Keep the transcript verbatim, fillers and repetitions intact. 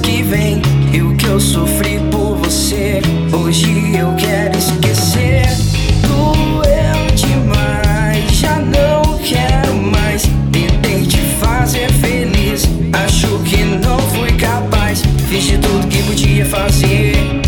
que vem e o que eu sofri por você. Hoje eu quero esquecer. Doeu demais, já não quero mais. Tentei te fazer feliz, acho que não fui capaz. Fiz de tudo que podia fazer.